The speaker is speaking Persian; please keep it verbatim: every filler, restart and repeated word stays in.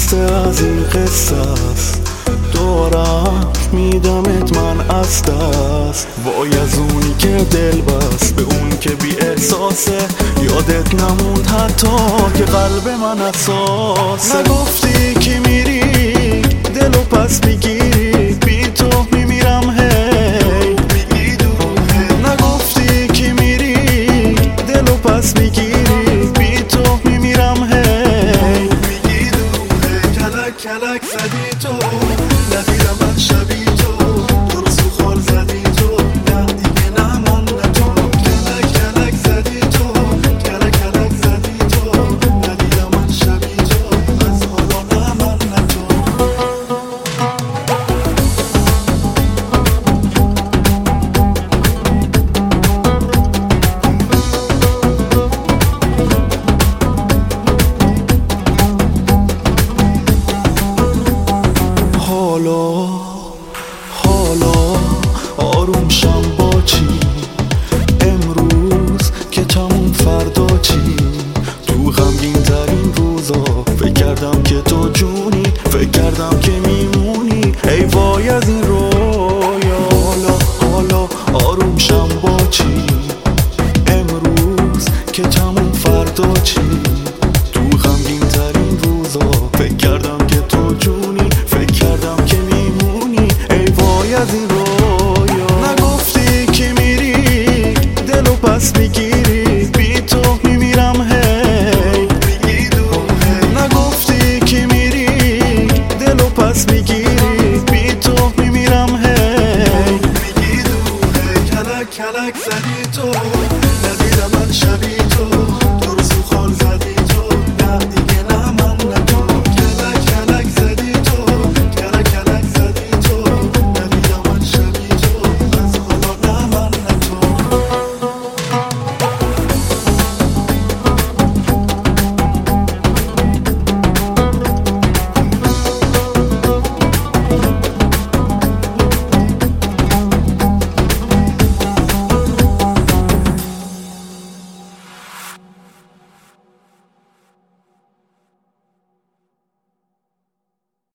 خسته از این قصه است، دارم میدمت من از دست. وای از اونی که دل بست به اون که بی احساسه، یادت نموند حتی که قلب من اساسه. نگفتی که میری دلو پس میگیری، بی تو میمیرم هی. نگفتی که میری دلو پس میگیری، بی تو میمیرم هی. کلک کلک زدی تو، ندیدم من شبی تو، درست و خال زدی تو، نه دیگه نمانده تو. کلک کلک زدی تو، کلک کلک زدی تو، ندیدم من شبی تو، از حالا نمانده تو. حالا حالا آروم شم با چی، امروز که تموم فردا چی. تو غمگین ترین روزا فکر کردم که تو جونی، فکر کردم که میمونی، ای وای از این رویا. حالا حالا آروم شم با چی، امروز که تموم فردا چی.